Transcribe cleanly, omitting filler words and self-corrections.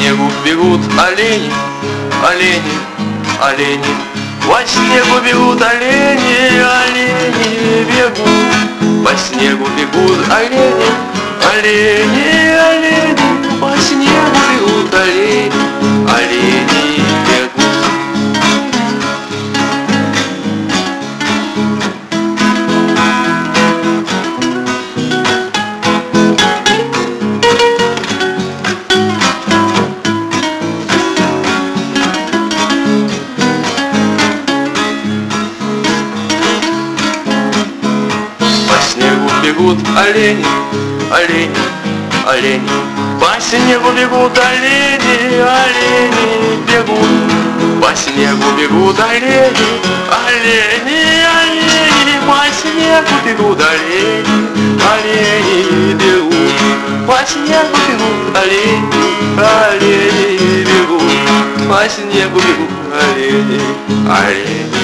снегу бегут олени, олени, олени. По снегу бегут олени, олени бегут. По снегу бегут олени, олени, олени. По снегу бегут олени, олени бегут. Бегут олени, олени, олени. По снегу бегут олени, олени бегут. По снегу бегут олени, олени, олени. По снегу бегут олени, олени бегут. По снегу бегут олени, олени бегут. По снегу бегут олени, олени.